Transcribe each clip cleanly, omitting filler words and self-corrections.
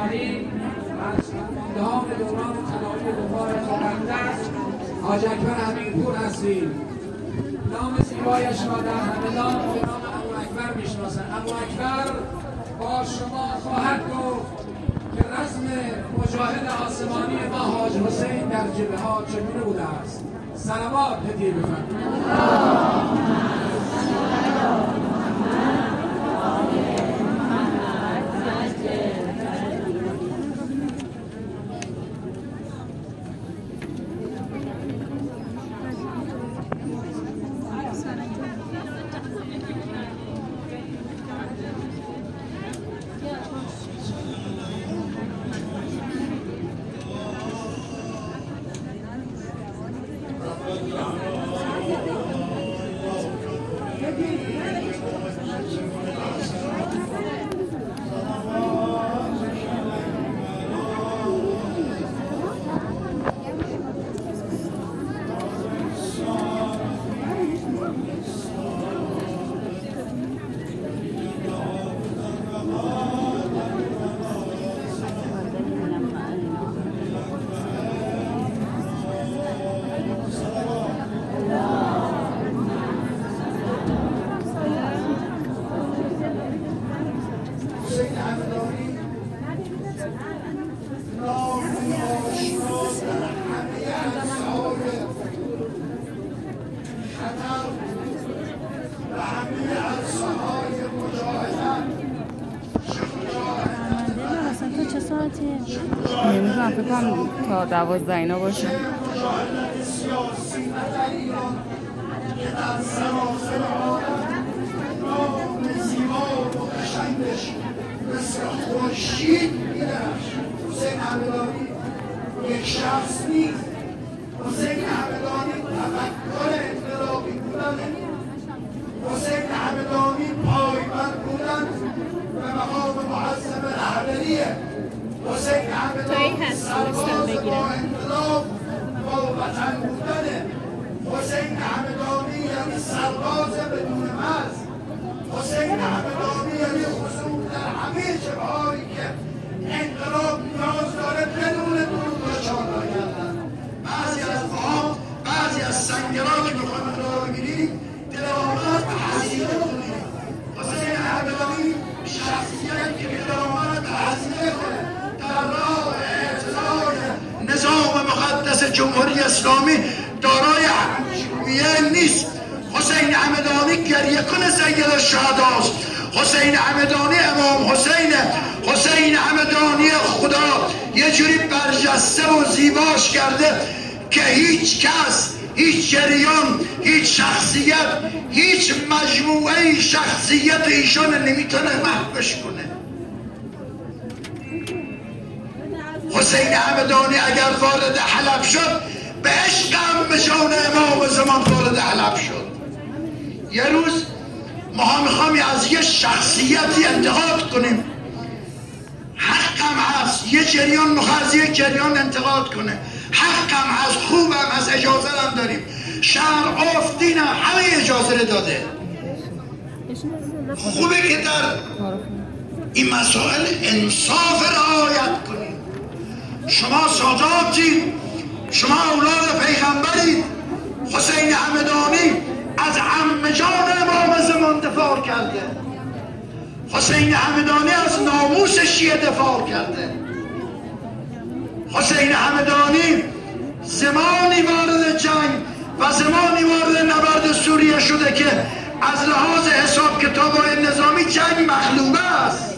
الهی از الهام دوران طلایی بخار مقدس حاج اکبر امینپور هستیم. نام زیبایش را در همدان به نام ابو اکبر میشناسند. ابو اکبر با شما خواهد گفت که رسم مجاهد آسمانی ما حاج حسین در جبهات چگونه بوده است. صلوات هدیه بفرمایید. نمیدونم فکر کنم تا 12 اینا باشه. حسین همدانی یک شخص نیست. حسین همدانی تفکر انقلابی بودن، حسین همدانی پایبند بودن به مقام معظم رهبریه. حسین همدانی سرباز با انقلاب با وطن بودنه. حسین همدانی یعنی سرباز بدون مرز. حسین همدانی یعنی حضور در همه جبهه‌هایی که انقلاب نیاز داره بدون درود و شادی کردن. بعضی از ما بعضی از سنگرها که میخوایم انقلاب بگیریم دل آمد به حضیره کنیم. حسین همدانی شخصیتی که دل آمد به حضیره کنه در راه اعتزال نظام مقدس جمهوری اسلامی دارای همشویه نیست. حسین همدانی گریه کنه سید الشهداست. حسین همدانی امام حسینه. حسین همدانی خدا یه جوری برجسته و زیباش کرده که هیچ کس، هیچ جریان، هیچ شخصیت، هیچ مجموعه شخصیت ایشان نمیتونه محوش کنه. حسین همدانی اگر وارد حلب شد به عشق هم جان امام زمان وارد حلب شد. یه روز ما میخوام از یه شخصیتی انتقاد کنیم، حقم هست. یه جریان میخواد از یه جریان انتقاد کنه، حقم هست، خوبم هست، اجازه هم داریم. شرع عرف دین همه اجازه داده. خوبه که در این مسائل انصاف رعایت کنید. شما ساداتید، شما اولاد پیغمبرید. حسین همدانی از عم جان امام زمان دفاع کرده. حسین همدانی از ناموس شیعه دفاع کرده. حسین همدانی زمانی وارد جنگ و زمانی وارد نبرد سوریه شده که از لحاظ حساب کتاب نظامی جنگ مغلوبه است.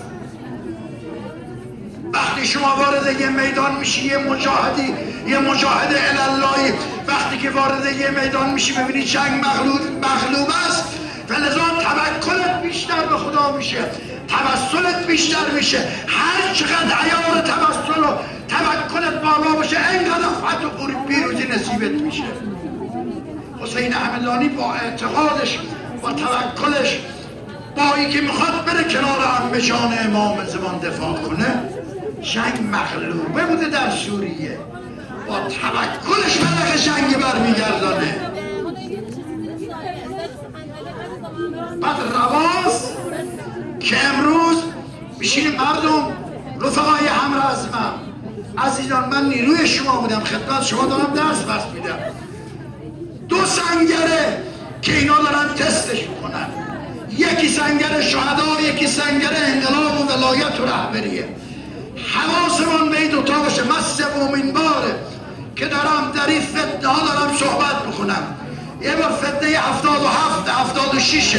وقتی شما وارد یه میدان میشی، یه مجاهد الاللهی وقتی که وارد یه میدان میشی ببینی جنگ مغلوب است، فلذا توکلت بیشتر به خدا میشه، توسلت بیشتر میشه. هر چقدر عیار توسل و توکلت بالا باشه اینقدر فتح و پیروزی نصیبت میشه. حسین همدانی با اعتقادش، با توکلش، با اینکه میخواد بره کنار عم جان امام زمان دفاع کنه، جنگ مغلوبه بوده در سوریه، با توکلش ملک جنگ برمیگردانه. بعد رواست که امروز میشین مردم رفقای همراه رزمم. عزیزان من نیروی شما بودم، خدمت شما دارم درس میدم. 2 سنگره که اینا دارن تستش میکنن، یکی سنگر شهدا، یکی سنگر انقلاب و ولایت و رهبریه. حواسمون به این دوتا باشه. من 3مین باره که دارم در این فتنه ها دارم صحبت میکنم. یه بار فتنه 77 76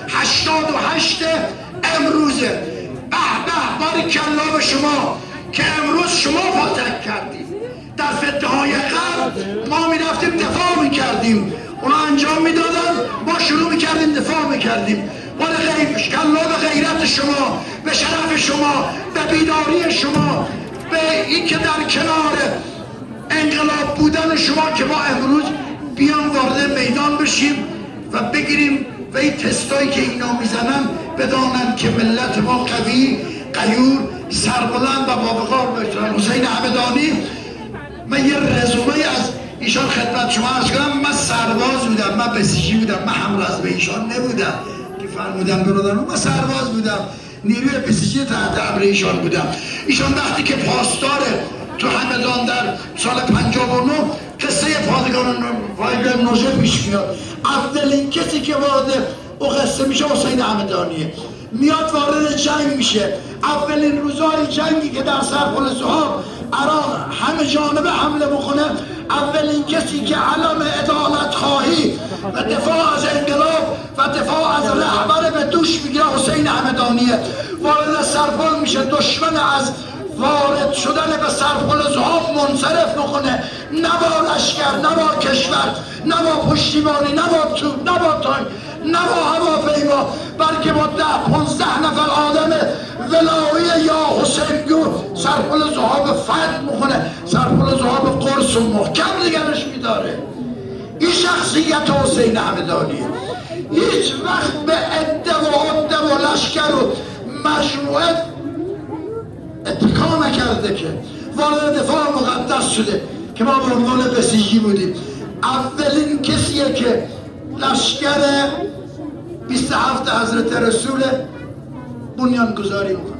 88 امروزه. به باریکلا به شما که امروز شما پاتک کردید. در فتنه های قبل ما میرفتیم دفاع میکردیم، اونا انجام میدادن، ما شروع میکردیم دفاع میکردیم. باریکلا به غیرت شما، به شرف شما، به بیداری شما، به این که در کنار انقلاب بودن شما که ما امروز بیان وارد میدان بشیم و بگیریم و این تستایی که اینا میزنن بدانن که ملت ما قوی، غیور، سربلند و باوقار باشن. حسین همدانی، من یه رزومه از ایشان خدمت شما عرض کنم. من سرباز بودم، من بسیجی بودم، من همراه به ایشان نبودم که فرمودم برادران، من سرباز بودم، نیروی بسیجی تحت امر ایشان بودم. ایشان وقتی که پاسدار تو همدان در سال 59 قصه پادگان نوژه پیش میاد. اولین کسی که وارد او قصه میشه حسین همدانیه. میاد وارد جنگ میشه. اولین روزهای جنگی که در سرپل ذهاب عراق همه جانبه حمله بکنه، اولین کسی که علم عدالت خواهی و دفاع از انقلاب و دفاع از رهبر به دوش میگیره حسین همدانیه. وارد سرپل میشه، دشمن از وارد شدن به سرپل ذهاب منصرف بکنه، نه با لشکر، نه با کشور، نه با پشتیبانی، نه با توپ، نه با تانک، نه با هواپیما، بلکه با 10-15 نفر آدم ولایی یا حسینگو سرپل ذهاب فتح میکنه. سرپل ذهاب قرص و محکم نگرش میداره. این شخصیت حسین همدانیه. هیچ وقت به عده و لشکر و مجموعه اتکا نکرده که وارد دفاع مقدس شده که ما به عنوان بسیجی بودیم. اولین کسیه که لشکر 27 حضرت رسول بنیان گذاری میکنه.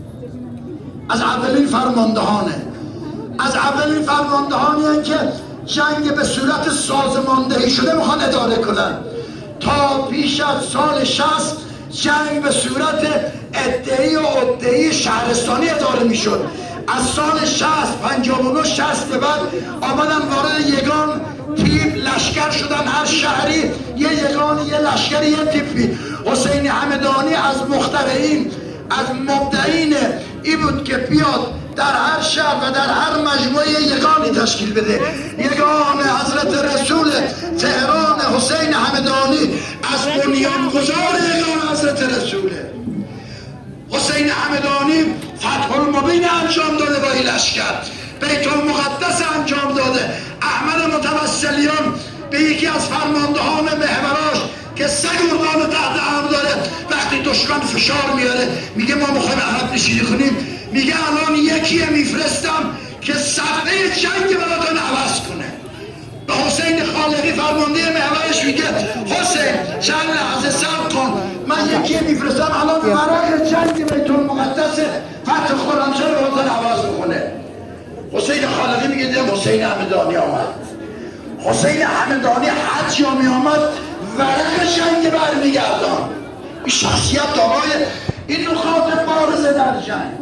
از اولین فرماندهانه. از اولین فرماندهانی که جنگ به صورت سازماندهی شده میخوان اداره کنن. تا پیش از سال 60 جنگ به صورت ادعی و عده‌ای شهرستانی اداره میشد. از سال 60 59 60 به بعد آمدن وارد یگان تیپ لشکر شدن. هر شهری یه یگان، یه لشکر، یه تیپی. حسین همدانی از مخترعین، از مبدعین ای بود که بیاد در هر شهر و در هر مجموعه یگانی تشکیل بده. یگان حضرت رسول تهران حسین همدانی از بنیانگذار یگان حضرت رسوله. حسین همدانی فتح المبین انجام داده با این لشکر، بیت المقدس انجام داده. احمد متوسلیان به یکی از فرماندهان محوراش که سگ اردان تحت امر داره، وقتی دشمن فشار میاره میگه ما میخوایم عقب نشینی کنیم، میگه الان یکی میفرستم که صفحه جنگ براتون عوض کنه. به حسین خالقی فرمانده محورش میگه حسین چند لحظه صبر کن، من یکی میفرستم الان برای جنگ بیت المقدس فتح خرمشهر رو براتون عوض میکنه. حسین خالقی میگه دیدم حسین همدانی آمد. حسین همدانی هر جا می آمد ورق جنگ برمیگردان. این شخصیت دارای این نکات بارز در جنگ.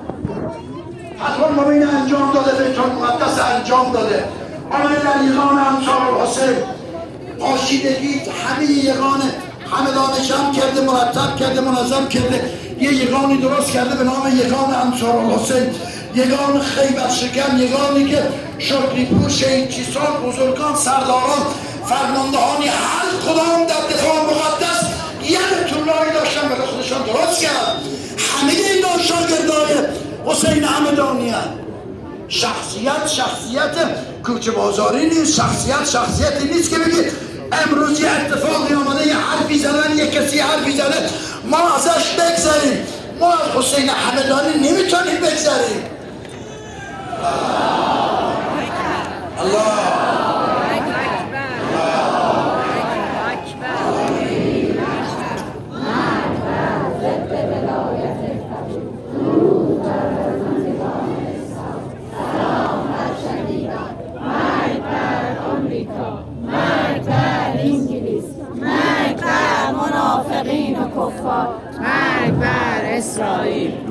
فتح المبین انجام داده، بیت المقدس انجام داده. آمده در یگان انصار الحسین پاشیدگی همه یگان همدانی جمع کرده، مرتب کرده، منظم کرده. یه یگانی درست کرده به نام یگان انصار الحسین، یگان خیبر شکن، یگانی که شکری پوش این چیزان، بزرگان، سرداران، فرماندهانی هر کدام در دفاع مقدس یه طولایی داشتن برای خودشان درست کرد. همه اینا شاگردای حسین همدانی هست. شخصیت کوچه بازاری نیست. شخصیتی نیست که بگید امروز یه اتفاقی آمده، یه حرفی زدن، یه کسی حرفی زده ما ازش بگذاریم. ما از حسین همدانی نمیتونیم بگذاریم. الله کفار، مرگ بر اسرائیل.